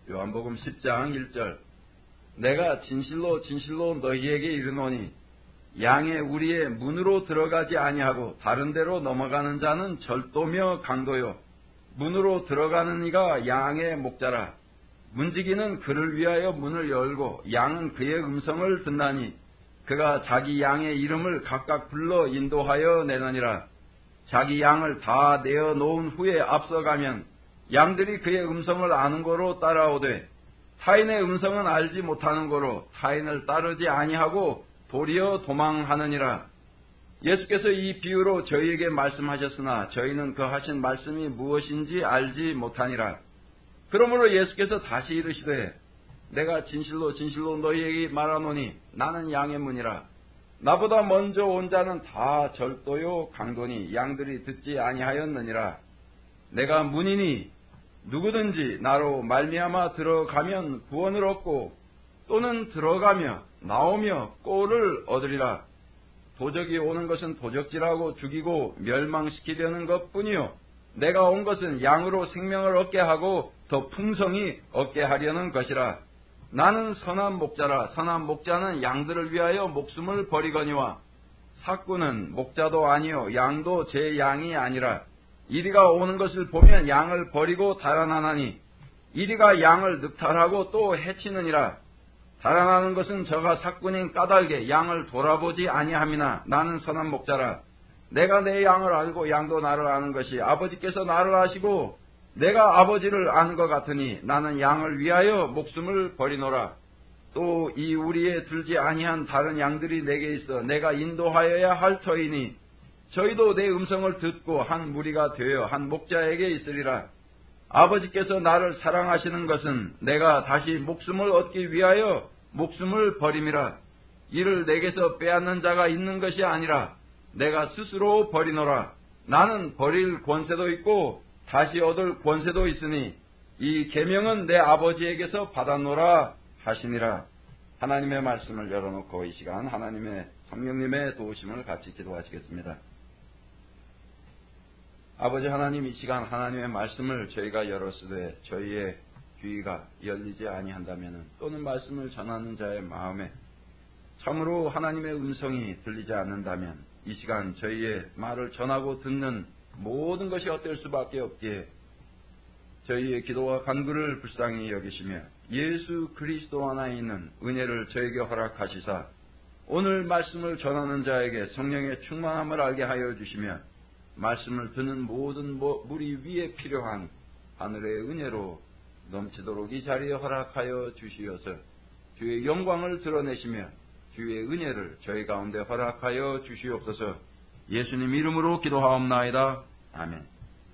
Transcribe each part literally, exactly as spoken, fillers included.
요한복음 십 장 일 절. 내가 진실로 진실로 너희에게 이르노니 양의 우리의 문으로 들어가지 아니하고 다른 데로 넘어가는 자는 절도며 강도요 문으로 들어가는 이가 양의 목자라. 문지기는 그를 위하여 문을 열고 양은 그의 음성을 듣나니 그가 자기 양의 이름을 각각 불러 인도하여 내느니라. 자기 양을 다 내어 놓은 후에 앞서가면 양들이 그의 음성을 아는 거로 따라오되 타인의 음성은 알지 못하는 거로 타인을 따르지 아니하고 도리어 도망하느니라. 예수께서 이 비유로 저희에게 말씀하셨으나 저희는 그 하신 말씀이 무엇인지 알지 못하니라. 그러므로 예수께서 다시 이르시되 내가 진실로 진실로 너희에게 말하노니 나는 양의 문이라. 나보다 먼저 온 자는 다 절도요 강도니 양들이 듣지 아니하였느니라. 내가 문이니 누구든지 나로 말미암아 들어가면 구원을 얻고 또는 들어가며 나오며 꼴을 얻으리라. 도적이 오는 것은 도적질하고 죽이고 멸망시키려는 것뿐이요 내가 온 것은 양으로 생명을 얻게 하고 더 풍성히 얻게 하려는 것이라. 나는 선한 목자라. 선한 목자는 양들을 위하여 목숨을 버리거니와 삭구는 목자도 아니요 양도 제 양이 아니라. 이리가 오는 것을 보면 양을 버리고 달아나나니 이리가 양을 늑탈하고 또 해치느니라. 달아나는 것은 저가 삭군인 까닭에 양을 돌아보지 아니함이나 나는 선한 목자라. 내가 내 양을 알고 양도 나를 아는 것이 아버지께서 나를 아시고 내가 아버지를 아는 것 같으니 나는 양을 위하여 목숨을 버리노라. 또 이 우리에 들지 아니한 다른 양들이 내게 있어 내가 인도하여야 할 터이니 저희도 내 음성을 듣고 한 무리가 되어 한 목자에게 있으리라. 아버지께서 나를 사랑하시는 것은 내가 다시 목숨을 얻기 위하여 목숨을 버림이라. 이를 내게서 빼앗는 자가 있는 것이 아니라 내가 스스로 버리노라. 나는 버릴 권세도 있고 다시 얻을 권세도 있으니 이 계명은 내 아버지에게서 받았노라 하시니라. 하나님의 말씀을 열어놓고 이 시간 하나님의 성령님의 도우심을 같이 기도하시겠습니다. 아버지 하나님, 이 시간 하나님의 말씀을 저희가 열었으되 저희의 귀가 열리지 아니한다면 또는 말씀을 전하는 자의 마음에 참으로 하나님의 음성이 들리지 않는다면 이 시간 저희의 말을 전하고 듣는 모든 것이 어떨 수밖에 없기에 저희의 기도와 간구를 불쌍히 여기시며 예수 그리스도 안에 있는 은혜를 저에게 허락하시사 오늘 말씀을 전하는 자에게 성령의 충만함을 알게 하여 주시며 말씀을 듣는 모든 무리 위에 필요한 하늘의 은혜로 넘치도록 이 자리에 허락하여 주시어서 주의 영광을 드러내시며 주의 은혜를 저희 가운데 허락하여 주시옵소서. 예수님 이름으로 기도하옵나이다. 아멘.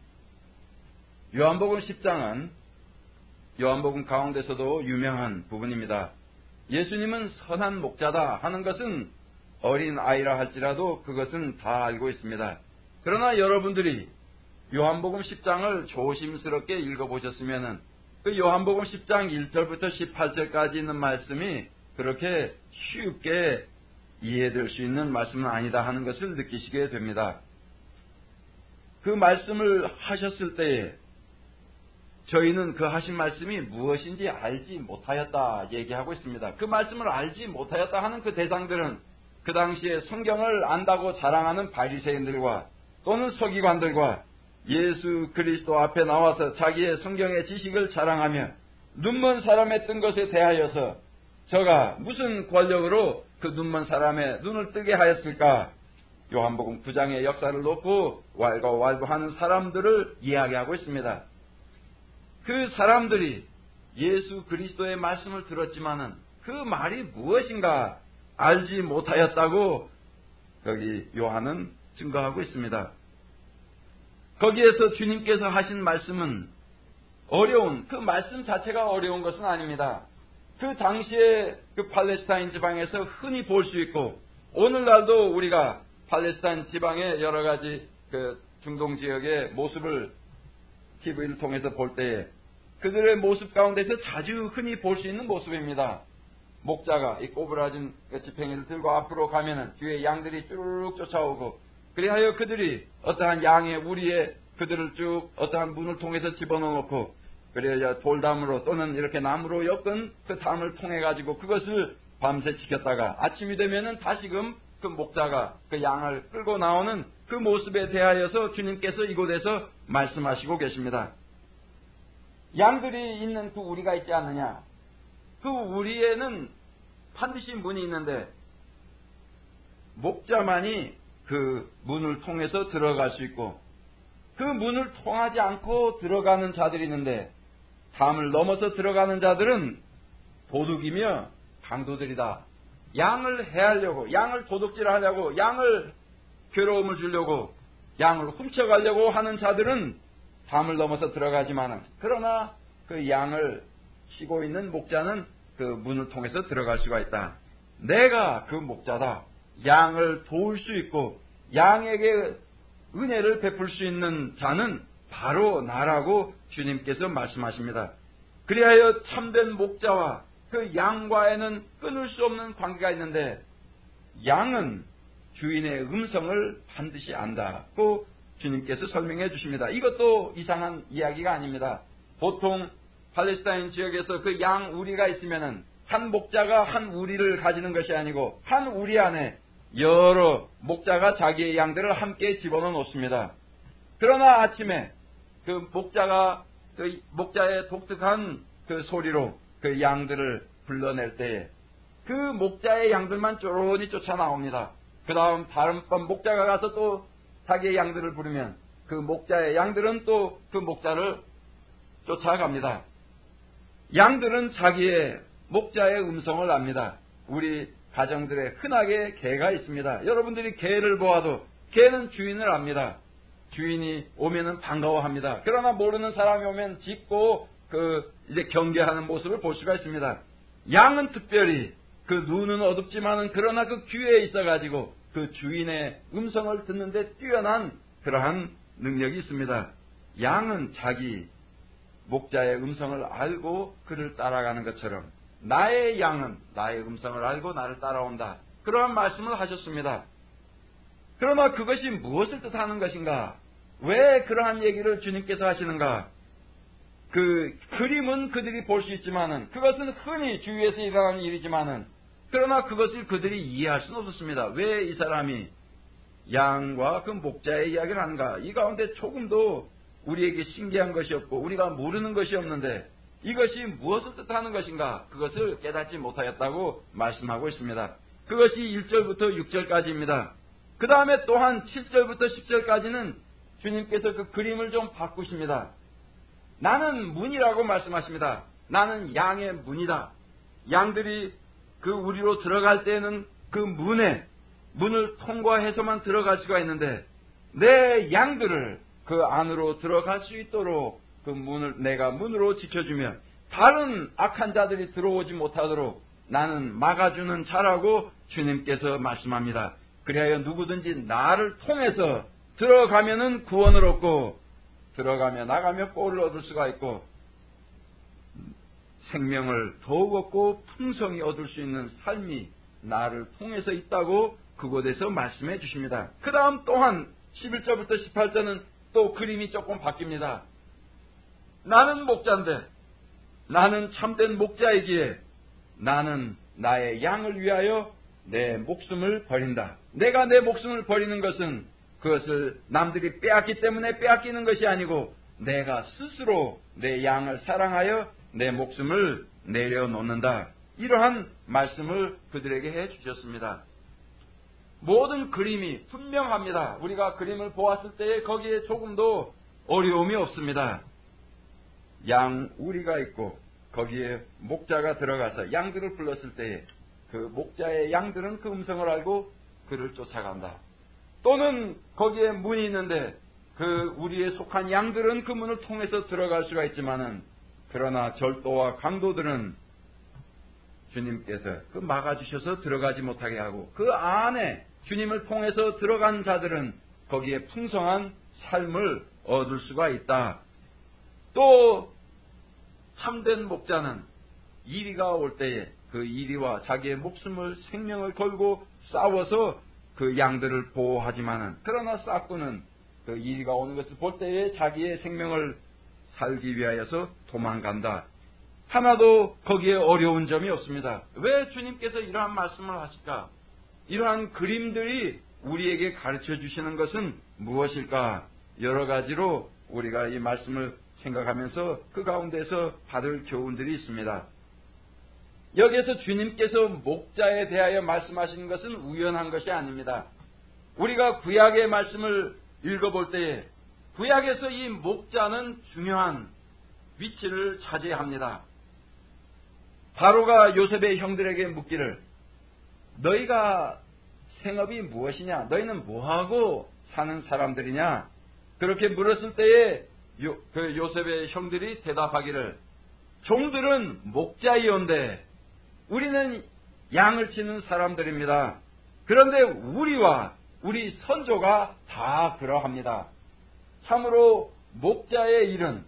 요한복음 십 장은 요한복음 가운데서도 유명한 부분입니다. 예수님은 선한 목자다 하는 것은 어린 아이라 할지라도 그것은 다 알고 있습니다. 그러나 여러분들이 요한복음 십 장을 조심스럽게 읽어보셨으면 그 요한복음 십 장 일 절부터 십팔 절까지 있는 말씀이 그렇게 쉽게 이해될 수 있는 말씀은 아니다 하는 것을 느끼시게 됩니다. 그 말씀을 하셨을 때에 저희는 그 하신 말씀이 무엇인지 알지 못하였다 얘기하고 있습니다. 그 말씀을 알지 못하였다 하는 그 대상들은 그 당시에 성경을 안다고 자랑하는 바리새인들과 또는 서기관들과 예수 그리스도 앞에 나와서 자기의 성경의 지식을 자랑하며 눈먼 사람의 뜬 것에 대하여서 저가 무슨 권력으로 그 눈먼 사람의 눈을 뜨게 하였을까? 요한복음 구 장의 역사를 놓고 왈가왈부하는 사람들을 이야기하고 있습니다. 그 사람들이 예수 그리스도의 말씀을 들었지만은 그 말이 무엇인가 알지 못하였다고 여기 요한은 증거하고 있습니다. 거기에서 주님께서 하신 말씀은 어려운, 그 말씀 자체가 어려운 것은 아닙니다. 그 당시에 그 팔레스타인 지방에서 흔히 볼 수 있고 오늘날도 우리가 팔레스타인 지방의 여러 가지 그 중동 지역의 모습을 티비를 통해서 볼 때에 그들의 모습 가운데서 자주 흔히 볼 수 있는 모습입니다. 목자가 이 꼬부라진 지팽이를 들고 앞으로 가면은 뒤에 양들이 쭉 쫓아오고 그리하여 그들이 어떠한 양의 우리에 그들을 쭉 어떠한 문을 통해서 집어넣고 그래야 돌담으로 또는 이렇게 나무로 엮은 그 담을 통해 가지고 그것을 밤새 지켰다가 아침이 되면은 다시금 그 목자가 그 양을 끌고 나오는 그 모습에 대하여서 주님께서 이곳에서 말씀하시고 계십니다. 양들이 있는 그 우리가 있지 않느냐? 그 우리에는 반드시 문이 있는데 목자만이 그 문을 통해서 들어갈 수 있고 그 문을 통하지 않고 들어가는 자들이 있는데 담을 넘어서 들어가는 자들은 도둑이며 강도들이다. 양을 해하려고, 양을 도둑질하려고, 양을 괴로움을 주려고, 양을 훔쳐가려고 하는 자들은 담을 넘어서 들어가지만 그러나 그 양을 치고 있는 목자는 그 문을 통해서 들어갈 수가 있다. 내가 그 목자다. 양을 도울 수 있고 양에게 은혜를 베풀 수 있는 자는 바로 나라고 주님께서 말씀하십니다. 그리하여 참된 목자와 그 양과에는 끊을 수 없는 관계가 있는데 양은 주인의 음성을 반드시 안다고 주님께서 설명해 주십니다. 이것도 이상한 이야기가 아닙니다. 보통 팔레스타인 지역에서 그 양 우리가 있으면은 한 목자가 한 우리를 가지는 것이 아니고 한 우리 안에 여러 목자가 자기의 양들을 함께 집어넣어 놓습니다. 그러나 아침에 그 목자가 그 목자의 독특한 그 소리로 그 양들을 불러낼 때에 그 목자의 양들만 쪼르니 쫓아 나옵니다. 그 다음 다른 번 목자가 가서 또 자기의 양들을 부르면 그 목자의 양들은 또 그 목자를 쫓아갑니다. 양들은 자기의 목자의 음성을 압니다. 우리 가정들에 흔하게 개가 있습니다. 여러분들이 개를 보아도 개는 주인을 압니다. 주인이 오면은 반가워합니다. 그러나 모르는 사람이 오면 짖고 그 이제 경계하는 모습을 볼 수가 있습니다. 양은 특별히 그 눈은 어둡지만은 그러나 그 귀에 있어가지고 그 주인의 음성을 듣는데 뛰어난 그러한 능력이 있습니다. 양은 자기 목자의 음성을 알고 그를 따라가는 것처럼 나의 양은 나의 음성을 알고 나를 따라온다. 그러한 말씀을 하셨습니다. 그러나 그것이 무엇을 뜻하는 것인가? 왜 그러한 얘기를 주님께서 하시는가? 그 그림은 그들이 볼 수 있지만은 그것은 흔히 주위에서 일어나는 일이지만은 그러나 그것을 그들이 이해할 수는 없었습니다. 왜 이 사람이 양과 그 목자의 이야기를 하는가? 이 가운데 조금도 우리에게 신기한 것이 없고 우리가 모르는 것이 없는데 이것이 무엇을 뜻하는 것인가? 그것을 깨닫지 못하였다고 말씀하고 있습니다. 그것이 일 절부터 육 절까지입니다. 그 다음에 또한 칠 절부터 십 절까지는 주님께서 그 그림을 좀 바꾸십니다. 나는 문이라고 말씀하십니다. 나는 양의 문이다. 양들이 그 우리로 들어갈 때는 그 문에 문을 통과해서만 들어갈 수가 있는데 내 양들을 그 안으로 들어갈 수 있도록 그 문을 내가 문으로 지켜주며 다른 악한 자들이 들어오지 못하도록 나는 막아주는 자라고 주님께서 말씀합니다. 그리하여 누구든지 나를 통해서 들어가면은 구원을 얻고 들어가며 나가며 꼴을 얻을 수가 있고 생명을 더욱 얻고 풍성히 얻을 수 있는 삶이 나를 통해서 있다고 그곳에서 말씀해 주십니다. 그 다음 또한 십일 절부터 십팔 절은 또 그림이 조금 바뀝니다. 나는 목자인데 나는 참된 목자이기에 나는 나의 양을 위하여 내 목숨을 버린다. 내가 내 목숨을 버리는 것은 그것을 남들이 빼앗기 때문에 빼앗기는 것이 아니고 내가 스스로 내 양을 사랑하여 내 목숨을 내려놓는다. 이러한 말씀을 그들에게 해 주셨습니다. 모든 그림이 분명합니다. 우리가 그림을 보았을 때 거기에 조금도 어려움이 없습니다. 양 우리가 있고 거기에 목자가 들어가서 양들을 불렀을 때에 그 목자의 양들은 그 음성을 알고 그를 쫓아간다. 또는 거기에 문이 있는데 그 우리에 속한 양들은 그 문을 통해서 들어갈 수가 있지만은 그러나 절도와 강도들은 주님께서 그 막아주셔서 들어가지 못하게 하고 그 안에 주님을 통해서 들어간 자들은 거기에 풍성한 삶을 얻을 수가 있다. 또 참된 목자는 이리가 올 때에 그 이리와 자기의 목숨을 생명을 걸고 싸워서 그 양들을 보호하지만은 그러나 싹구는 그 이리가 오는 것을 볼 때에 자기의 생명을 살기 위하여서 도망간다. 하나도 거기에 어려운 점이 없습니다. 왜 주님께서 이러한 말씀을 하실까? 이러한 그림들이 우리에게 가르쳐 주시는 것은 무엇일까? 여러 가지로 우리가 이 말씀을 생각하면서 그 가운데서 받을 교훈들이 있습니다. 여기에서 주님께서 목자에 대하여 말씀하시는 것은 우연한 것이 아닙니다. 우리가 구약의 말씀을 읽어볼 때에 구약에서 이 목자는 중요한 위치를 차지합니다. 바로가 요셉의 형들에게 묻기를 너희가 생업이 무엇이냐? 너희는 뭐하고 사는 사람들이냐? 그렇게 물었을 때에 요, 그 요셉의 형들이 대답하기를 종들은 목자이온데 우리는 양을 치는 사람들입니다. 그런데 우리와 우리 선조가 다 그러합니다. 참으로 목자의 일은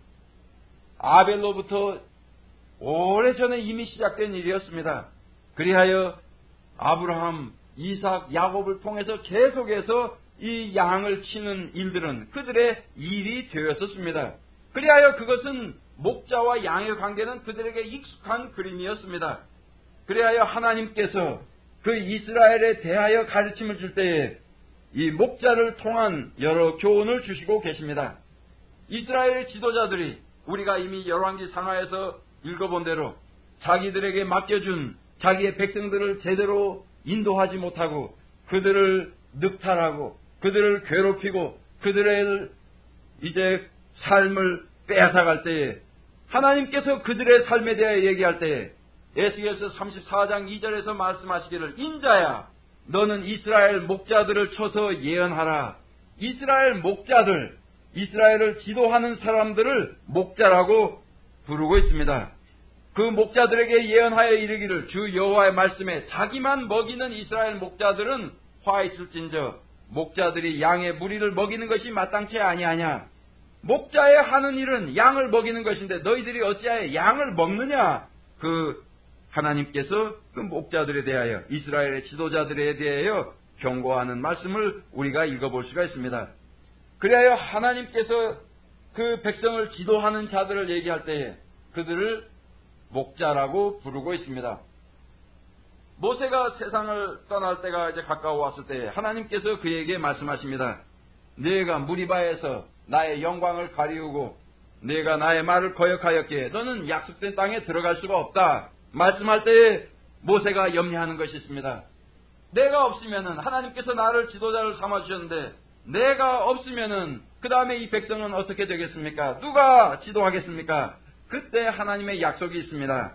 아벨로부터 오래전에 이미 시작된 일이었습니다. 그리하여 아브라함, 이삭, 야곱을 통해서 계속해서 이 양을 치는 일들은 그들의 일이 되었었습니다. 그리하여 그것은 목자와 양의 관계는 그들에게 익숙한 그림이었습니다. 그리하여 하나님께서 그 이스라엘에 대하여 가르침을 줄 때에 이 목자를 통한 여러 교훈을 주시고 계십니다. 이스라엘의 지도자들이 우리가 이미 열왕기 상하에서 읽어본 대로 자기들에게 맡겨준 자기의 백성들을 제대로 인도하지 못하고 그들을 늑탈하고 그들을 괴롭히고 그들의 이제 삶을 빼앗아갈 때에 하나님께서 그들의 삶에 대해 얘기할 때에 에스겔서 삼십사 장 이 절에서 말씀하시기를 인자야 너는 이스라엘 목자들을 쳐서 예언하라. 이스라엘 목자들, 이스라엘을 지도하는 사람들을 목자라고 부르고 있습니다. 그 목자들에게 예언하여 이르기를 주 여호와의 말씀에 자기만 먹이는 이스라엘 목자들은 화 있을진저 목자들이 양의 무리를 먹이는 것이 마땅치 아니하냐. 목자의 하는 일은 양을 먹이는 것인데 너희들이 어찌하여 양을 먹느냐. 그 하나님께서 그 목자들에 대하여 이스라엘의 지도자들에 대하여 경고하는 말씀을 우리가 읽어볼 수가 있습니다. 그리하여 하나님께서 그 백성을 지도하는 자들을 얘기할 때에 그들을 목자라고 부르고 있습니다. 모세가 세상을 떠날 때가 이제 가까워 왔을 때 하나님께서 그에게 말씀하십니다. 네가 무리바에서 나의 영광을 가리우고 네가 나의 말을 거역하였기에 너는 약속된 땅에 들어갈 수가 없다. 말씀할 때에 모세가 염려하는 것이 있습니다. 내가 없으면은 하나님께서 나를 지도자를 삼아주셨는데 내가 없으면은 그 다음에 이 백성은 어떻게 되겠습니까? 누가 지도하겠습니까? 그때 하나님의 약속이 있습니다.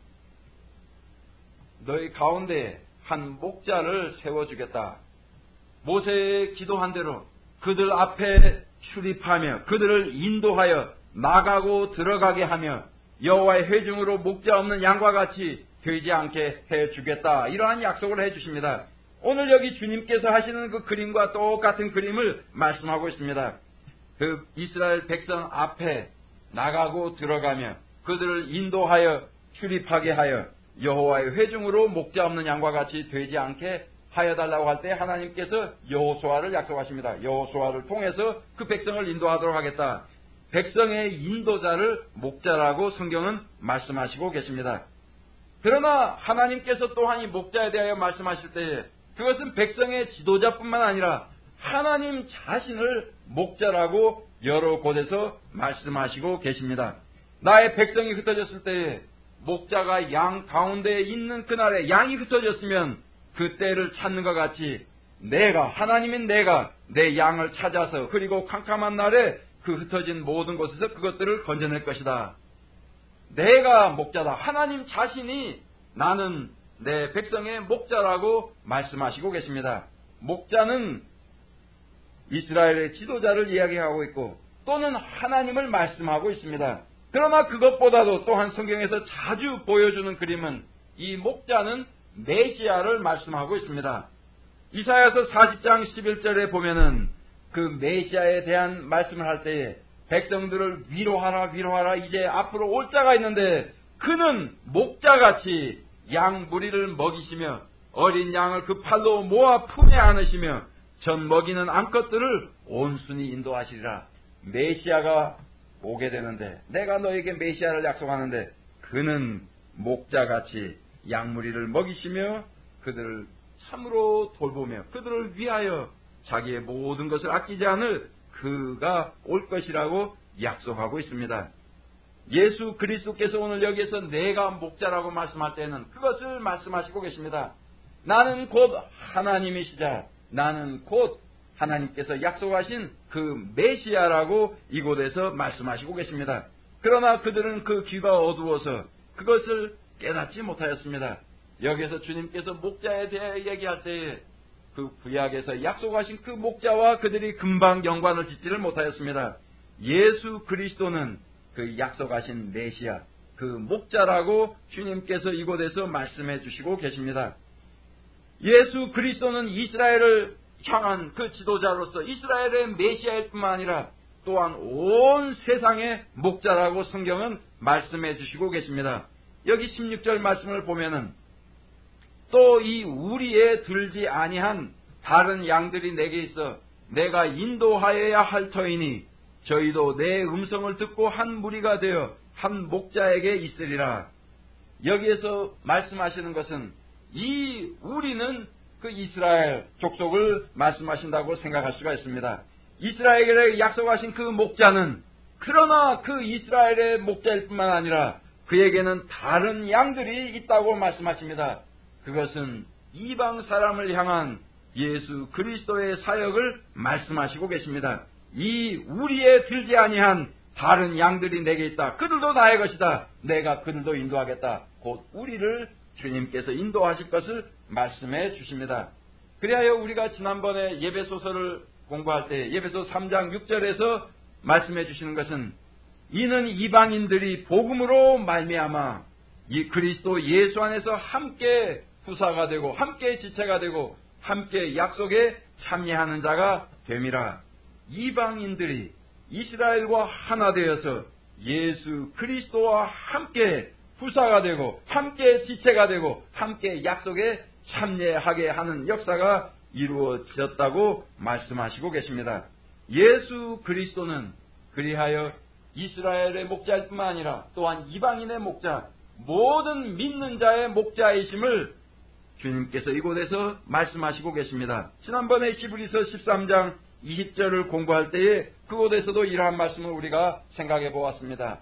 너희 가운데 한 목자를 세워주겠다. 모세의 기도한 대로 그들 앞에 출입하며 그들을 인도하여 나가고 들어가게 하며 여호와의 회중으로 목자 없는 양과 같이 되지 않게 해주겠다. 이러한 약속을 해주십니다. 오늘 여기 주님께서 하시는 그 그림과 똑같은 그림을 말씀하고 있습니다. 그 이스라엘 백성 앞에 나가고 들어가며 그들을 인도하여 출입하게 하여 여호와의 회중으로 목자 없는 양과 같이 되지 않게 하여달라고 할 때 하나님께서 여호수아를 약속하십니다. 여호수아를 통해서 그 백성을 인도하도록 하겠다. 백성의 인도자를 목자라고 성경은 말씀하시고 계십니다. 그러나 하나님께서 또한 이 목자에 대하여 말씀하실 때에 그것은 백성의 지도자뿐만 아니라 하나님 자신을 목자라고 여러 곳에서 말씀하시고 계십니다. 나의 백성이 흩어졌을 때에 목자가 양 가운데에 있는 그날에 양이 흩어졌으면 그 때를 찾는 것 같이 내가 하나님인 내가 내 양을 찾아서 그리고 캄캄한 날에 그 흩어진 모든 곳에서 그것들을 건져낼 것이다. 내가 목자다. 하나님 자신이 나는 내 백성의 목자라고 말씀하시고 계십니다. 목자는 이스라엘의 지도자를 이야기하고 있고 또는 하나님을 말씀하고 있습니다. 그러나 그것보다도 또한 성경에서 자주 보여주는 그림은 이 목자는 메시아를 말씀하고 있습니다. 이사야서 사십 장 십일 절에 보면은 그 메시아에 대한 말씀을 할 때에 백성들을 위로하라 위로하라 이제 앞으로 올 자가 있는데 그는 목자같이 양 무리를 먹이시며 어린 양을 그 팔로 모아 품에 안으시며 전 먹이는 암컷들을 온순히 인도하시리라. 메시아가 오게 되는데, 내가 너에게 메시아를 약속하는데 그는 목자같이 양무리를 먹이시며 그들을 참으로 돌보며 그들을 위하여 자기의 모든 것을 아끼지 않을 그가 올 것이라고 약속하고 있습니다. 예수 그리스도께서 오늘 여기에서 내가 목자라고 말씀할 때는 그것을 말씀하시고 계십니다. 나는 곧 하나님이시자 나는 곧 하나님께서 약속하신 그 메시아라고 이곳에서 말씀하시고 계십니다. 그러나 그들은 그 귀가 어두워서 그것을 깨닫지 못하였습니다. 여기에서 주님께서 목자에 대해 얘기할 때에 그 구약에서 약속하신 그 목자와 그들이 금방 연관을 짓지를 못하였습니다. 예수 그리스도는 그 약속하신 메시아, 그 목자라고 주님께서 이곳에서 말씀해 주시고 계십니다. 예수 그리스도는 이스라엘을 향한 그 지도자로서 이스라엘의 메시아일 뿐만 아니라 또한 온 세상의 목자라고 성경은 말씀해 주시고 계십니다. 여기 십육 절 말씀을 보면은 또 이 우리에 들지 아니한 다른 양들이 내게 있어 내가 인도하여야 할 터이니 저희도 내 음성을 듣고 한 무리가 되어 한 목자에게 있으리라. 여기에서 말씀하시는 것은 이 우리는 그 이스라엘 족속을 말씀하신다고 생각할 수가 있습니다. 이스라엘에게 약속하신 그 목자는 그러나 그 이스라엘의 목자일 뿐만 아니라 그에게는 다른 양들이 있다고 말씀하십니다. 그것은 이방 사람을 향한 예수 그리스도의 사역을 말씀하시고 계십니다. 이 우리에 들지 아니한 다른 양들이 내게 있다. 그들도 나의 것이다. 내가 그들도 인도하겠다. 곧 우리를 주님께서 인도하실 것을 말씀해 주십니다. 그리하여 우리가 지난번에 예배소서를 공부할 때 예배소 삼 장 육 절에서 말씀해 주시는 것은 이는 이방인들이 복음으로 말미암아 이 그리스도 예수 안에서 함께 후사가 되고 함께 지체가 되고 함께 약속에 참여하는 자가 됨이라. 이방인들이 이스라엘과 하나 되어서 예수 그리스도와 함께 후사가 되고 함께 지체가 되고 함께 약속에 참여하게 하는 역사가 이루어졌다고 말씀하시고 계십니다. 예수 그리스도는 그리하여 이스라엘의 목자일 뿐만 아니라 또한 이방인의 목자, 모든 믿는 자의 목자이심을 주님께서 이곳에서 말씀하시고 계십니다. 지난번에 히브리서 십삼 장 이십 절을 공부할 때에 그곳에서도 이러한 말씀을 우리가 생각해 보았습니다.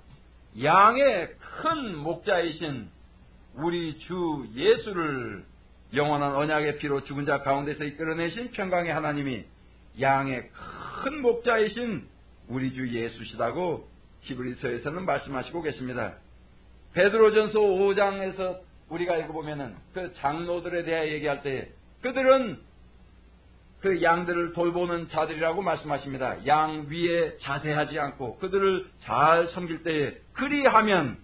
양의 큰 목자이신 우리 주 예수를 영원한 언약의 피로 죽은 자 가운데서 이끌어내신 평강의 하나님이 양의 큰 목자이신 우리 주 예수시다고 히브리서에서는 말씀하시고 계십니다. 베드로전서 오 장에서 우리가 읽어보면은 그 장로들에 대해 얘기할 때 그들은 그 양들을 돌보는 자들이라고 말씀하십니다. 양 위에 자세하지 않고 그들을 잘 섬길 때에 그리하면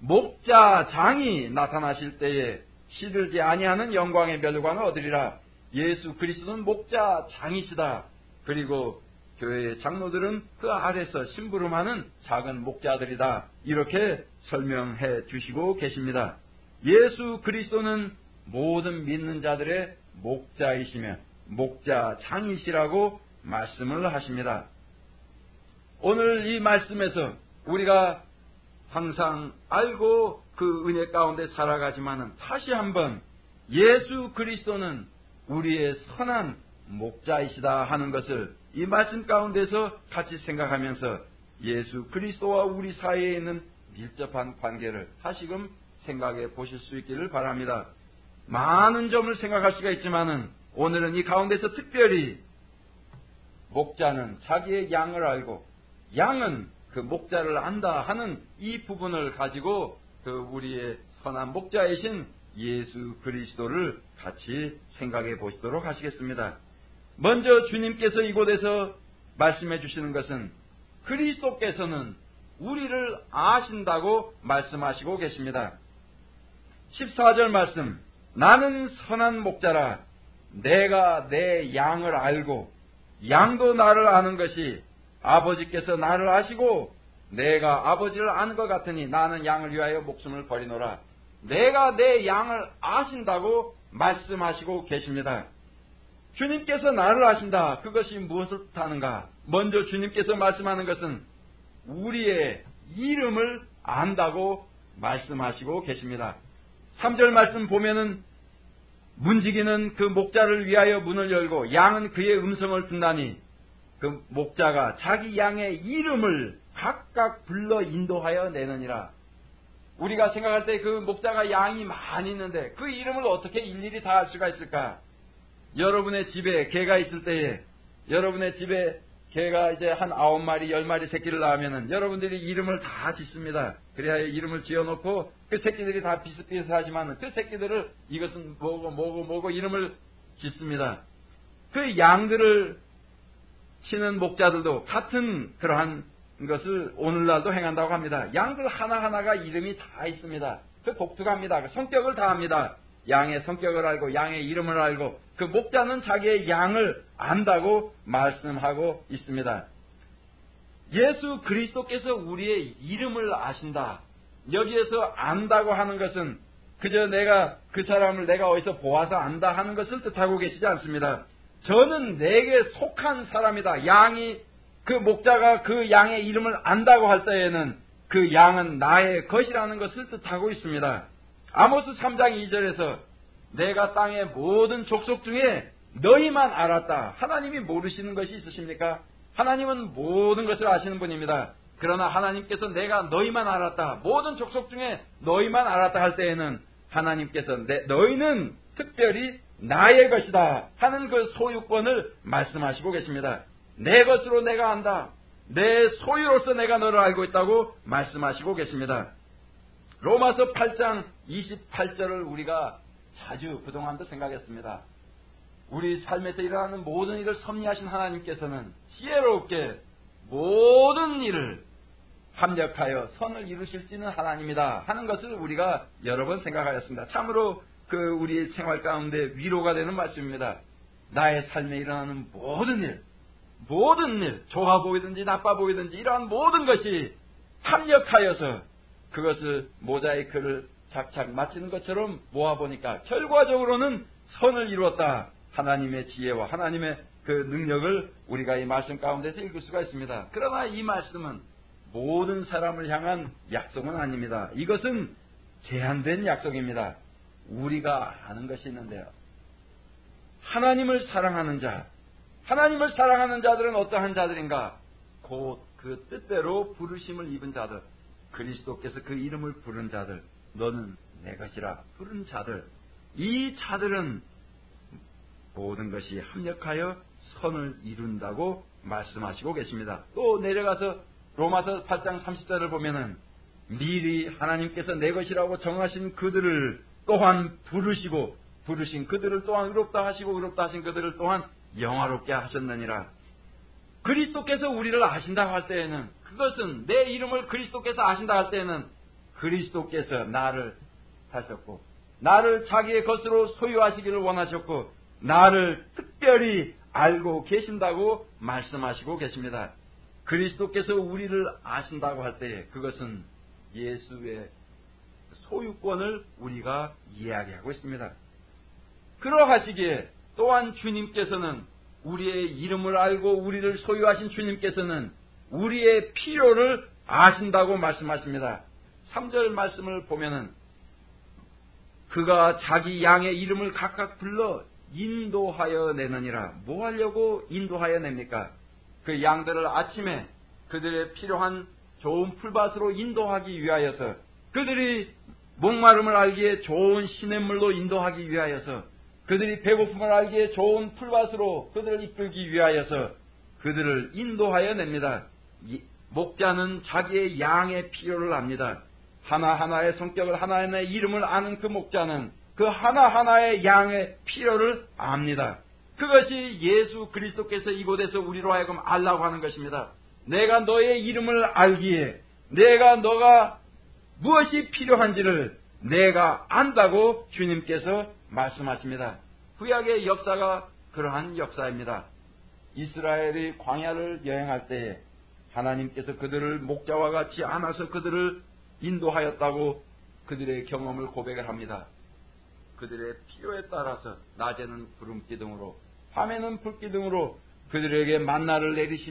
목자장이 나타나실 때에 시들지 아니하는 영광의 멸관을 얻으리라. 예수 그리스도는 목자장이시다. 그리고 교회의 장로들은 그 아래서 심부름하는 작은 목자들이다. 이렇게 설명해 주시고 계십니다. 예수 그리스도는 모든 믿는 자들의 목자이시며 목자장이시라고 말씀을 하십니다. 오늘 이 말씀에서 우리가 항상 알고 그 은혜 가운데 살아가지만은 다시 한번 예수 그리스도는 우리의 선한 목자이시다 하는 것을 이 말씀 가운데서 같이 생각하면서 예수 그리스도와 우리 사이에 있는 밀접한 관계를 다시금 생각해 보실 수 있기를 바랍니다. 많은 점을 생각할 수가 있지만은 오늘은 이 가운데서 특별히 목자는 자기의 양을 알고 양은 그 목자를 안다 하는 이 부분을 가지고 그 우리의 선한 목자이신 예수 그리스도를 같이 생각해 보시도록 하시겠습니다. 먼저 주님께서 이곳에서 말씀해 주시는 것은 그리스도께서는 우리를 아신다고 말씀하시고 계십니다. 십사 절 말씀, 나는 선한 목자라 내가 내 양을 알고 양도 나를 아는 것이 아버지께서 나를 아시고 내가 아버지를 아는 것 같으니 나는 양을 위하여 목숨을 버리노라. 내가 내 양을 아신다고 말씀하시고 계십니다. 주님께서 나를 아신다. 그것이 무엇을 뜻하는가? 먼저 주님께서 말씀하는 것은 우리의 이름을 안다고 말씀하시고 계십니다. 삼 절 말씀 보면은 문지기는 그 목자를 위하여 문을 열고 양은 그의 음성을 듣나니 그 목자가 자기 양의 이름을 각각 불러 인도하여 내느니라. 우리가 생각할 때 그 목자가 양이 많이 있는데 그 이름을 어떻게 일일이 다 알 수가 있을까? 여러분의 집에 개가 있을 때에 여러분의 집에 개가 이제 한 아홉 마리, 열 마리 새끼를 낳으면은 여러분들이 이름을 다 짓습니다. 그래야 이름을 지어놓고 그 새끼들이 다 비슷비슷하지만 그 새끼들을 이것은 뭐고 뭐고 뭐고 이름을 짓습니다. 그 양들을 치는 목자들도 같은 그러한 것을 오늘날도 행한다고 합니다. 양들 하나하나가 이름이 다 있습니다. 그 독특합니다. 그 성격을 다 합니다. 양의 성격을 알고 양의 이름을 알고 그 목자는 자기의 양을 안다고 말씀하고 있습니다. 예수 그리스도께서 우리의 이름을 아신다. 여기에서 안다고 하는 것은 그저 내가 그 사람을 내가 어디서 보아서 안다 하는 것을 뜻하고 계시지 않습니다. 저는 내게 속한 사람이다. 양이 그 목자가 그 양의 이름을 안다고 할 때에는 그 양은 나의 것이라는 것을 뜻하고 있습니다. 아모스 삼 장 이 절에서 내가 땅의 모든 족속 중에 너희만 알았다. 하나님이 모르시는 것이 있으십니까? 하나님은 모든 것을 아시는 분입니다. 그러나 하나님께서 내가 너희만 알았다. 모든 족속 중에 너희만 알았다 할 때에는 하나님께서 내, 너희는 특별히 나의 것이다 하는 그 소유권을 말씀하시고 계십니다. 내 것으로 내가 안다. 내 소유로서 내가 너를 알고 있다고 말씀하시고 계십니다. 로마서 팔 장 이십팔 절을 우리가 자주 그동안도 생각했습니다. 우리 삶에서 일어나는 모든 일을 섭리하신 하나님께서는 지혜롭게 모든 일을 합력하여 선을 이루실 수 있는 하나님이다 하는 것을 우리가 여러 번 생각하였습니다. 참으로 그 우리 생활 가운데 위로가 되는 말씀입니다. 나의 삶에 일어나는 모든 일, 모든 일, 좋아 보이든지 나빠 보이든지 이러한 모든 것이 합력하여서 그것을 모자이크를 착착 맞추는 것처럼 모아보니까 결과적으로는 선을 이루었다. 하나님의 지혜와 하나님의 그 능력을 우리가 이 말씀 가운데서 읽을 수가 있습니다. 그러나 이 말씀은 모든 사람을 향한 약속은 아닙니다. 이것은 제한된 약속입니다. 우리가 아는 것이 있는데요. 하나님을 사랑하는 자, 하나님을 사랑하는 자들은 어떠한 자들인가? 곧 그 뜻대로 부르심을 입은 자들, 그리스도께서 그 이름을 부른 자들, 너는 내 것이라 부른 자들, 이 자들은 모든 것이 합력하여 선을 이룬다고 말씀하시고 계십니다. 또 내려가서 로마서 팔 장 삼십 절을 보면은 미리 하나님께서 내 것이라고 정하신 그들을 또한 부르시고 부르신 그들을 또한 의롭다 하시고 의롭다 하신 그들을 또한 영화롭게 하셨느니라. 그리스도께서 우리를 아신다고 할 때에는 그것은 내 이름을 그리스도께서 아신다 할 때에는 그리스도께서 나를 하셨고 나를 자기의 것으로 소유하시기를 원하셨고 나를 특별히 알고 계신다고 말씀하시고 계십니다. 그리스도께서 우리를 아신다고 할 때에 그것은 예수의 소유권을 우리가 이야기하고 있습니다. 그러하시기에 또한 주님께서는 우리의 이름을 알고 우리를 소유하신 주님께서는 우리의 필요를 아신다고 말씀하십니다. 삼 절 말씀을 보면은 그가 자기 양의 이름을 각각 불러 인도하여 내느니라. 뭐 하려고 인도하여 냅니까? 그 양들을 아침에 그들의 필요한 좋은 풀밭으로 인도하기 위하여서 그들이 목마름을 알기에 좋은 시냇물로 인도하기 위하여서 그들이 배고픔을 알기에 좋은 풀밭으로 그들을 이끌기 위하여서 그들을 인도하여 냅니다. 목자는 자기의 양의 필요를 압니다. 하나하나의 성격을 하나하나의 이름을 아는 그 목자는 그 하나하나의 양의 필요를 압니다. 그것이 예수 그리스도께서 이곳에서 우리로 하여금 알라고 하는 것입니다. 내가 너의 이름을 알기에 내가 너가 무엇이 필요한지를 내가 안다고 주님께서 말씀하십니다. 구약의 역사가 그러한 역사입니다. 이스라엘이 광야를 여행할 때에 하나님께서 그들을 목자와 같이 안아서 그들을 인도하였다고 그들의 경험을 고백을 합니다. 그들의 필요에 따라서 낮에는 구름 기둥으로 밤에는 불 기둥으로 그들에게 만나를 내리시며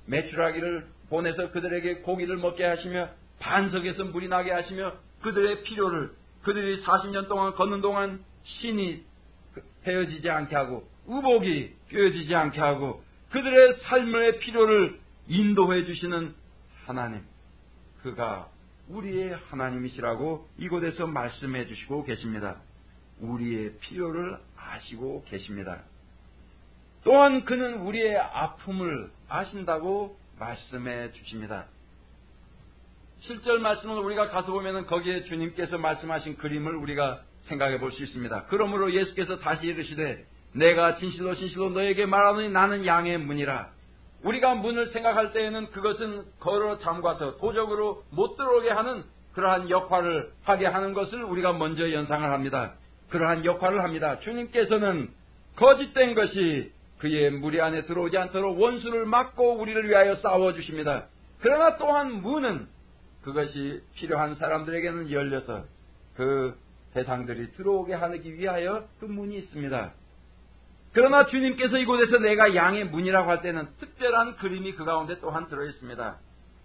메추라기를 보내서 그들에게 고기를 먹게 하시며 반석에서 물이 나게 하시며 그들의 필요를 그들이 사십 년 동안 걷는 동안 신이 헤어지지 않게 하고 의복이 꿰어지지 않게 하고 그들의 삶의 필요를 인도해 주시는 하나님, 그가 우리의 하나님이시라고 이곳에서 말씀해 주시고 계십니다. 우리의 필요를 아시고 계십니다. 또한 그는 우리의 아픔을 아신다고 말씀해 주십니다. 칠 절 말씀을 우리가 가서 보면 거기에 주님께서 말씀하신 그림을 우리가 생각해 볼 수 있습니다. 그러므로 예수께서 다시 이르시되 내가 진실로 진실로 너에게 말하노니 나는 양의 문이라. 우리가 문을 생각할 때에는 그것은 걸어 잠가서 도적으로 못 들어오게 하는 그러한 역할을 하게 하는 것을 우리가 먼저 연상을 합니다. 그러한 역할을 합니다. 주님께서는 거짓된 것이 그의 무리 안에 들어오지 않도록 원수를 막고 우리를 위하여 싸워주십니다. 그러나 또한 문은 그것이 필요한 사람들에게는 열려서 그 대상들이 들어오게 하기 위하여 그 문이 있습니다. 그러나 주님께서 이곳에서 내가 양의 문이라고 할 때는 특별한 그림이 그 가운데 또한 들어있습니다.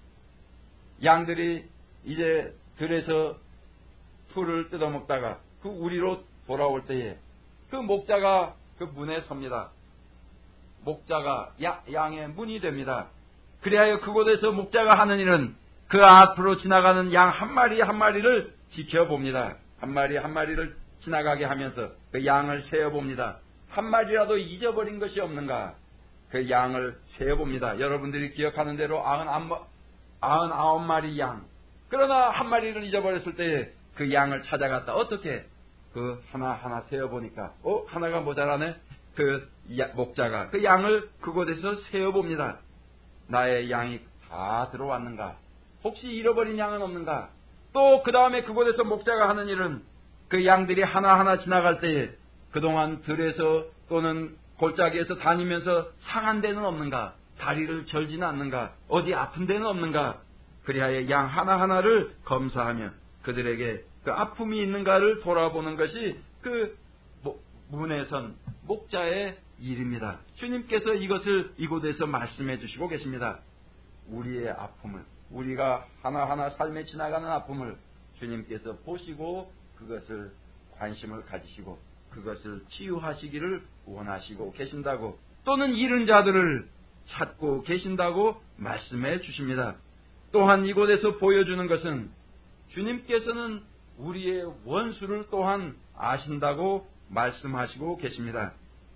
양들이 이제 들에서 풀을 뜯어먹다가 그 우리로 돌아올 때에 그 목자가 그 문에 섭니다. 목자가 야, 양의 문이 됩니다. 그리하여 그곳에서 목자가 하는 일은 그 앞으로 지나가는 양 한 마리 한 마리를 지켜봅니다. 한 마리 한 마리를 지나가게 하면서 그 양을 세어봅니다. 한 마리라도 잊어버린 것이 없는가? 그 양을 세어봅니다. 여러분들이 기억하는 대로 아흔아홉 마리 양. 그러나 한 마리를 잊어버렸을 때 그 양을 찾아갔다. 어떻게? 그 하나하나 세어보니까 어? 하나가 모자라네? 그 목자가 그 양을 그곳에서 세어봅니다. 나의 양이 다 들어왔는가? 혹시 잃어버린 양은 없는가? 또 그 다음에 그곳에서 목자가 하는 일은 그 양들이 하나하나 지나갈 때에 그동안 들에서 또는 골짜기에서 다니면서 상한 데는 없는가? 다리를 절지는 않는가? 어디 아픈 데는 없는가? 그리하여 양 하나하나를 검사하며 그들에게 그 아픔이 있는가를 돌아보는 것이 그 문에 선 목자의 일입니다. 주님께서 이것을 이곳에서 말씀해 주시고 계십니다. 우리의 아픔을, 우리가 하나하나 삶에 지나가는 아픔을 주님께서 보시고 그것을 관심을 가지시고 그것을 치유하시기를 원하시고 계신다고, 또는 잃은 자들을 찾고 계신다고 말씀해 주십니다. 또한 이곳에서 보여주는 것은 주님께서는 우리의 원수를 또한 아신다고 말씀하시고 계십니다.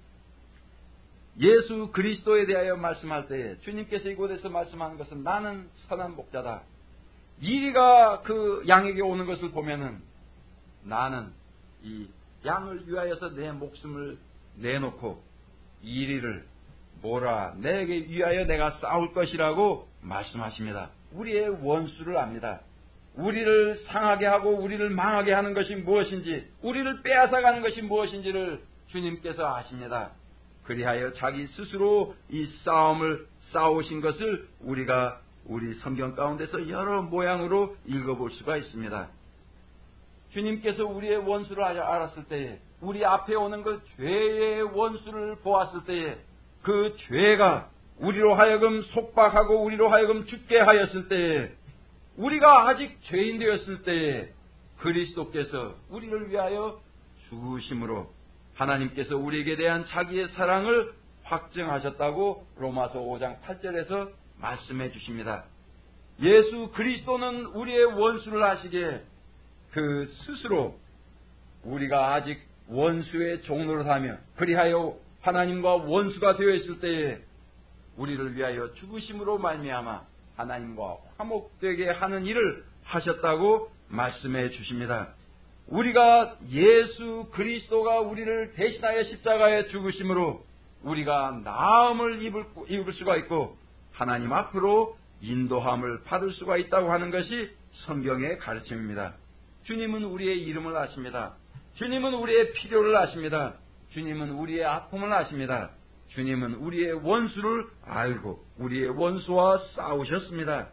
예수 그리스도에 대하여 말씀할 때에 주님께서 이곳에서 말씀하는 것은 나는 선한 목자다. 이리가 그 양에게 오는 것을 보면은 나는 이 양을 위하여서 내 목숨을 내놓고 이리를 뭐라 내게 위하여 내가 싸울 것이라고 말씀하십니다. 우리의 원수를 압니다. 우리를 상하게 하고 우리를 망하게 하는 것이 무엇인지, 우리를 빼앗아가는 것이 무엇인지를 주님께서 아십니다. 그리하여 자기 스스로 이 싸움을 싸우신 것을 우리가 우리 성경 가운데서 여러 모양으로 읽어볼 수가 있습니다. 주님께서 우리의 원수를 알았을 때에, 우리 앞에 오는 그 죄의 원수를 보았을 때에 그 죄가 우리로 하여금 속박하고 우리로 하여금 죽게 하였을 때에, 우리가 아직 죄인 되었을 때에 그리스도께서 우리를 위하여 죽으심으로 하나님께서 우리에게 대한 자기의 사랑을 확증하셨다고 로마서 오 장 팔 절에서 말씀해 주십니다. 예수 그리스도는 우리의 원수를 하시기에 그 스스로 우리가 아직 원수의 종노릇 하며 그리하여 하나님과 원수가 되어 있을 때에 우리를 위하여 죽으심으로 말미암아 하나님과 화목되게 하는 일을 하셨다고 말씀해 주십니다. 우리가 예수 그리스도가 우리를 대신하여 십자가에 죽으심으로 우리가 나음을 입을, 입을 수가 있고 하나님 앞으로 인도함을 받을 수가 있다고 하는 것이 성경의 가르침입니다. 주님은 우리의 이름을 아십니다. 주님은 우리의 필요를 아십니다. 주님은 우리의 아픔을 아십니다. 주님은 우리의 원수를 알고 우리의 원수와 싸우셨습니다.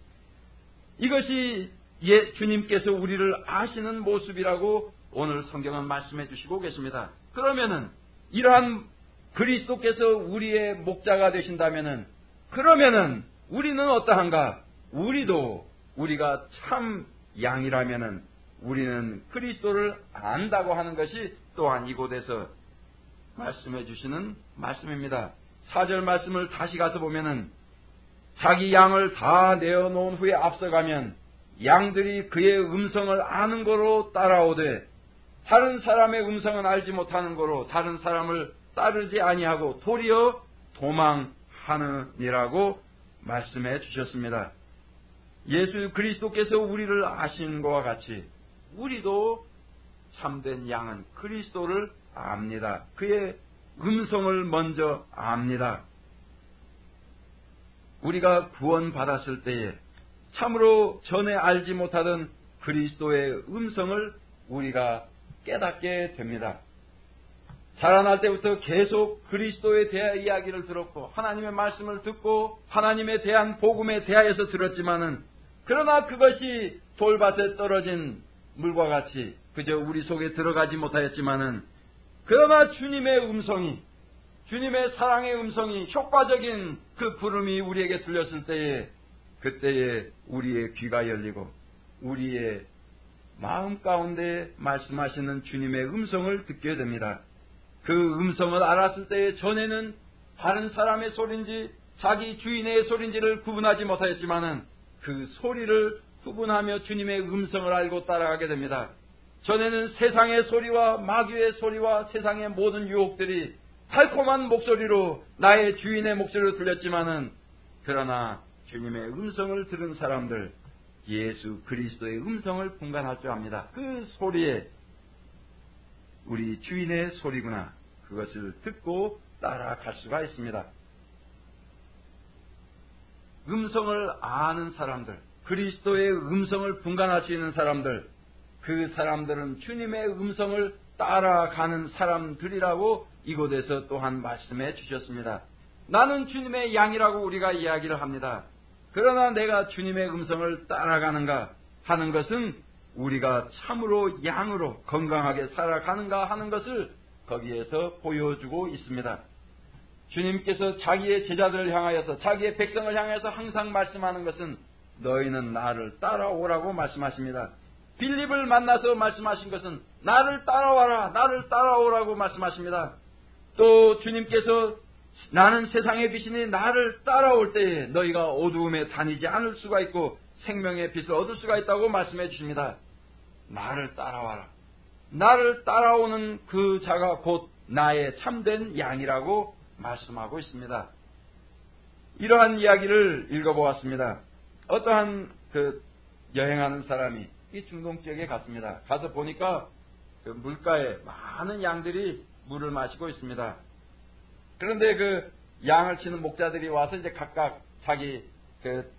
이것이 예, 주님께서 우리를 아시는 모습이라고 오늘 성경은 말씀해 주시고 계십니다. 그러면은 이러한 그리스도께서 우리의 목자가 되신다면은 그러면은 우리는 어떠한가? 우리도 우리가 참 양이라면은 우리는 그리스도를 안다고 하는 것이 또한 이곳에서 말씀해 주시는 말씀입니다. 사 절 말씀을 다시 가서 보면은 자기 양을 다 내어놓은 후에 앞서가면 양들이 그의 음성을 아는 거로 따라오되 다른 사람의 음성은 알지 못하는 거로 다른 사람을 따르지 아니하고 도리어 도망하느니라고 말씀해 주셨습니다. 예수 그리스도께서 우리를 아시는 것과 같이 우리도 참된 양은 그리스도를 압니다. 그의 음성을 먼저 압니다. 우리가 구원받았을 때에 참으로 전에 알지 못하던 그리스도의 음성을 우리가 깨닫게 됩니다. 자라날 때부터 계속 그리스도에 대한 이야기를 들었고 하나님의 말씀을 듣고 하나님에 대한 복음에 대하여서 들었지만은 그러나 그것이 돌밭에 떨어진 물과 같이 그저 우리 속에 들어가지 못하였지만은 그러나 주님의 음성이 주님의 사랑의 음성이 효과적인 그 부름이 우리에게 들렸을 때에 그때에 우리의 귀가 열리고 우리의 마음 가운데 말씀하시는 주님의 음성을 듣게 됩니다. 그 음성을 알았을 때에 전에는 다른 사람의 소리인지 자기 주인의 소리인지를 구분하지 못하였지만은 그 소리를 구분하며 주님의 음성을 알고 따라가게 됩니다. 전에는 세상의 소리와 마귀의 소리와 세상의 모든 유혹들이 달콤한 목소리로 나의 주인의 목소리로 들렸지만은 그러나 주님의 음성을 들은 사람들 예수 그리스도의 음성을 분간할 줄 압니다. 그 소리에 우리 주인의 소리구나 그것을 듣고 따라갈 수가 있습니다. 음성을 아는 사람들 그리스도의 음성을 분간할 수 있는 사람들 그 사람들은 주님의 음성을 따라가는 사람들이라고 이곳에서 또한 말씀해 주셨습니다. 나는 주님의 양이라고 우리가 이야기를 합니다. 그러나 내가 주님의 음성을 따라가는가 하는 것은 우리가 참으로 양으로 건강하게 살아가는가 하는 것을 거기에서 보여주고 있습니다. 주님께서 자기의 제자들을 향하여서 자기의 백성을 향해서 항상 말씀하는 것은 너희는 나를 따라오라고 말씀하십니다. 빌립을 만나서 말씀하신 것은 나를 따라와라 나를 따라오라고 말씀하십니다. 또 주님께서 나는 세상의 빛이니 나를 따라올 때에 너희가 어두움에 다니지 않을 수가 있고 생명의 빛을 얻을 수가 있다고 말씀해 주십니다. 나를 따라와라. 나를 따라오는 그 자가 곧 나의 참된 양이라고 말씀하고 있습니다. 이러한 이야기를 읽어보았습니다. 어떠한 그 여행하는 사람이 이 중동 지역에 갔습니다. 가서 보니까 그 물가에 많은 양들이 물을 마시고 있습니다. 그런데 그 양을 치는 목자들이 와서 이제 각각 자기 그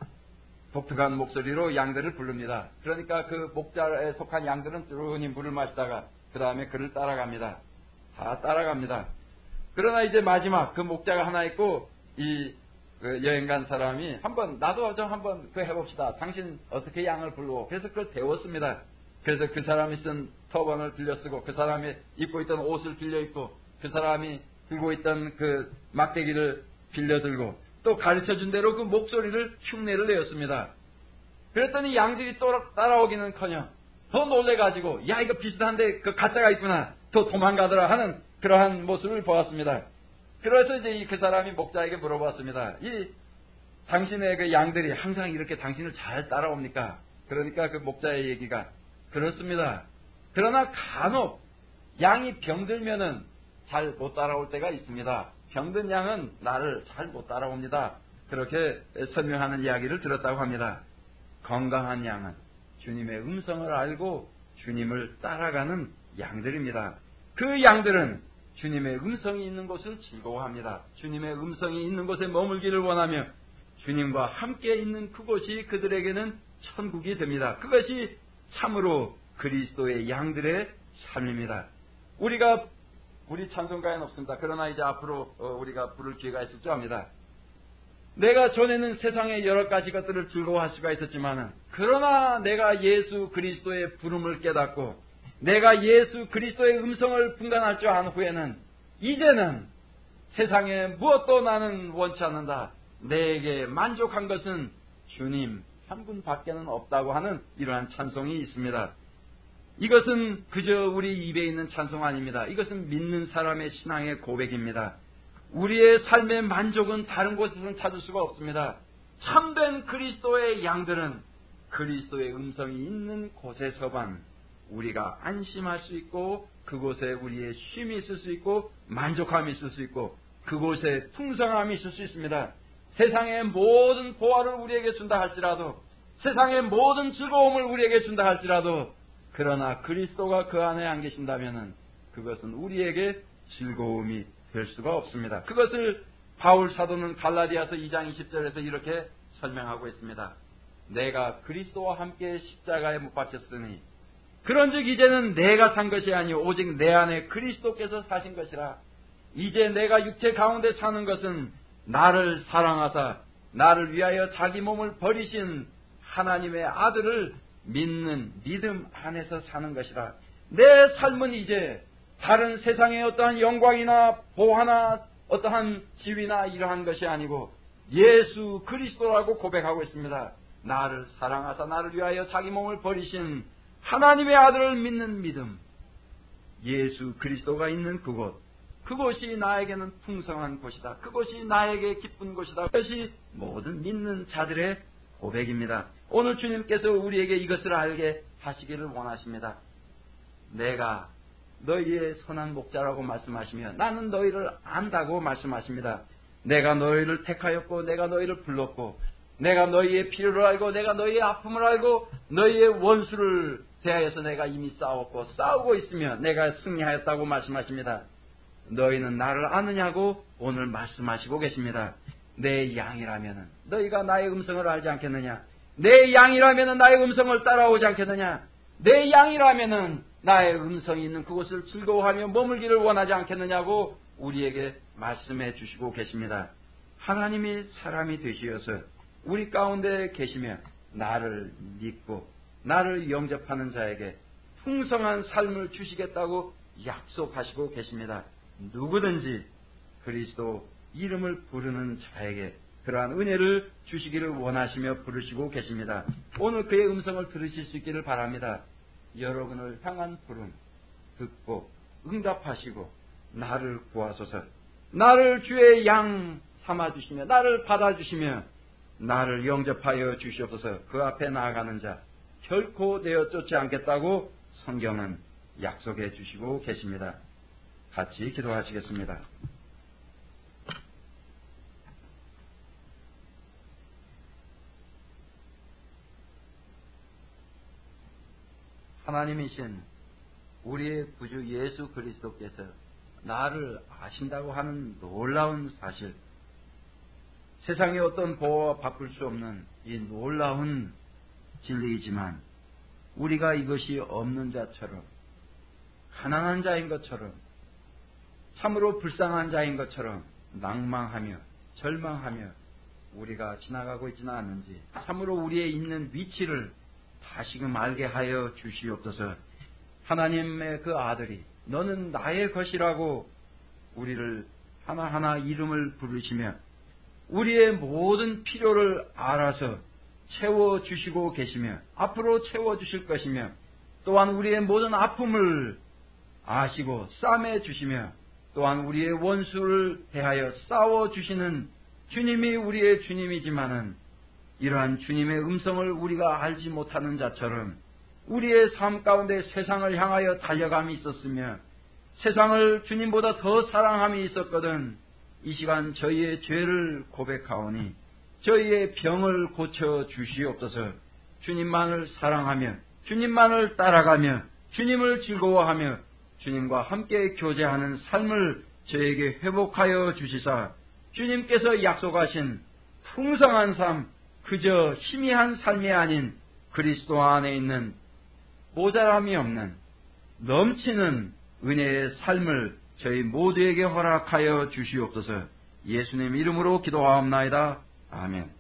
독특한 목소리로 양들을 부릅니다. 그러니까 그 목자에 속한 양들은 쭈르니 물을 마시다가 그 다음에 그를 따라갑니다. 다 따라갑니다. 그러나 이제 마지막 그 목자가 하나 있고 이 그 여행 간 사람이 한번 나도 좀 한번 그 해봅시다. 당신 어떻게 양을 불러? 그래서 그걸 배웠습니다. 그래서 그 사람이 쓴 터번을 빌려 쓰고 그 사람이 입고 있던 옷을 빌려 입고 그 사람이 들고 있던 그 막대기를 빌려 들고 또 가르쳐준 대로 그 목소리를 흉내를 내었습니다. 그랬더니 양들이 또 따라오기는커녕 더 놀래가지고 야 이거 비슷한데 그 가짜가 있구나 더 도망가더라 하는 그러한 모습을 보았습니다. 그래서 이제 그 사람이 목자에게 물어봤습니다. 이 당신의 그 양들이 항상 이렇게 당신을 잘 따라옵니까? 그러니까 그 목자의 얘기가 그렇습니다. 그러나 간혹 양이 병들면은 잘 못 따라올 때가 있습니다. 병든 양은 나를 잘 못 따라옵니다. 그렇게 설명하는 이야기를 들었다고 합니다. 건강한 양은 주님의 음성을 알고 주님을 따라가는 양들입니다. 그 양들은 주님의 음성이 있는 곳을 즐거워합니다. 주님의 음성이 있는 곳에 머물기를 원하며 주님과 함께 있는 그곳이 그들에게는 천국이 됩니다. 그것이 참으로 그리스도의 양들의 삶입니다. 우리가 우리 찬송가에는 없습니다. 그러나 이제 앞으로 우리가 부를 기회가 있을 줄 압니다. 내가 전에는 세상의 여러 가지 것들을 즐거워할 수가 있었지만 그러나 내가 예수 그리스도의 부름을 깨닫고 내가 예수 그리스도의 음성을 분간할 줄 안 후에는 이제는 세상에 무엇도 나는 원치 않는다. 내게 만족한 것은 주님 한 분밖에는 없다고 하는 이러한 찬송이 있습니다. 이것은 그저 우리 입에 있는 찬송 아닙니다. 이것은 믿는 사람의 신앙의 고백입니다. 우리의 삶의 만족은 다른 곳에서는 찾을 수가 없습니다. 참된 그리스도의 양들은 그리스도의 음성이 있는 곳에서만 우리가 안심할 수 있고 그곳에 우리의 쉼이 있을 수 있고 만족함이 있을 수 있고 그곳에 풍성함이 있을 수 있습니다. 세상의 모든 보화를 우리에게 준다 할지라도 세상의 모든 즐거움을 우리에게 준다 할지라도 그러나 그리스도가 그 안에 안 계신다면 그것은 우리에게 즐거움이 될 수가 없습니다. 그것을 바울 사도는 갈라디아서 이 장 이십 절에서 이렇게 설명하고 있습니다. 내가 그리스도와 함께 십자가에 못 박혔으니 그런즉 이제는 내가 산 것이 아니오 오직 내 안에 그리스도께서 사신 것이라. 이제 내가 육체 가운데 사는 것은 나를 사랑하사 나를 위하여 자기 몸을 버리신 하나님의 아들을 믿는 믿음 안에서 사는 것이라. 내 삶은 이제 다른 세상의 어떠한 영광이나 보화나 어떠한 지위나 이러한 것이 아니고 예수 그리스도라고 고백하고 있습니다. 나를 사랑하사 나를 위하여 자기 몸을 버리신 하나님의 아들을 믿는 믿음, 예수 그리스도가 있는 그곳, 그곳이 나에게는 풍성한 곳이다. 그곳이 나에게 기쁜 곳이다. 그것이 모든 믿는 자들의 고백입니다. 오늘 주님께서 우리에게 이것을 알게 하시기를 원하십니다. 내가 너희의 선한 목자라고 말씀하시며 나는 너희를 안다고 말씀하십니다. 내가 너희를 택하였고 내가 너희를 불렀고 내가 너희의 필요를 알고 내가 너희의 아픔을 알고 너희의 원수를 대하여서 내가 이미 싸웠고 싸우고 있으며 내가 승리하였다고 말씀하십니다. 너희는 나를 아느냐고 오늘 말씀하시고 계십니다. 내 양이라면 너희가 나의 음성을 알지 않겠느냐? 내 양이라면 나의 음성을 따라오지 않겠느냐? 내 양이라면 나의 음성이 있는 그곳을 즐거워하며 머물기를 원하지 않겠느냐고 우리에게 말씀해 주시고 계십니다. 하나님이 사람이 되시어서 우리 가운데 계시며 나를 믿고 나를 영접하는 자에게 풍성한 삶을 주시겠다고 약속하시고 계십니다. 누구든지 그리스도 이름을 부르는 자에게 그러한 은혜를 주시기를 원하시며 부르시고 계십니다. 오늘 그의 음성을 들으실 수 있기를 바랍니다. 여러분을 향한 부름 듣고 응답하시고 나를 구하소서, 나를 주의 양 삼아주시며 나를 받아주시며 나를 영접하여 주시옵소서. 그 앞에 나아가는 자 결코 내어 쫓지 않겠다고 성경은 약속해 주시고 계십니다. 같이 기도하시겠습니다. 하나님이신 우리의 구주 예수 그리스도께서 나를 아신다고 하는 놀라운 사실, 세상의 어떤 보호와 바꿀 수 없는 이 놀라운 진리이지만 우리가 이것이 없는 자처럼 가난한 자인 것처럼 참으로 불쌍한 자인 것처럼 낭망하며 절망하며 우리가 지나가고 있지는 않은지 참으로 우리의 있는 위치를 다시금 알게 하여 주시옵소서. 하나님의 그 아들이 너는 나의 것이라고 우리를 하나하나 이름을 부르시며 우리의 모든 필요를 알아서 채워주시고 계시며 앞으로 채워주실 것이며 또한 우리의 모든 아픔을 아시고 싸매주시며 또한 우리의 원수를 대하여 싸워주시는 주님이 우리의 주님이지만은 이러한 주님의 음성을 우리가 알지 못하는 자처럼 우리의 삶 가운데 세상을 향하여 달려감이 있었으며 세상을 주님보다 더 사랑함이 있었거든 이 시간 저희의 죄를 고백하오니 저희의 병을 고쳐 주시옵소서. 주님만을 사랑하며 주님만을 따라가며 주님을 즐거워하며 주님과 함께 교제하는 삶을 저에게 회복하여 주시사 주님께서 약속하신 풍성한 삶, 그저 희미한 삶이 아닌 그리스도 안에 있는 모자람이 없는 넘치는 은혜의 삶을 저희 모두에게 허락하여 주시옵소서. 예수님 이름으로 기도하옵나이다. 아멘.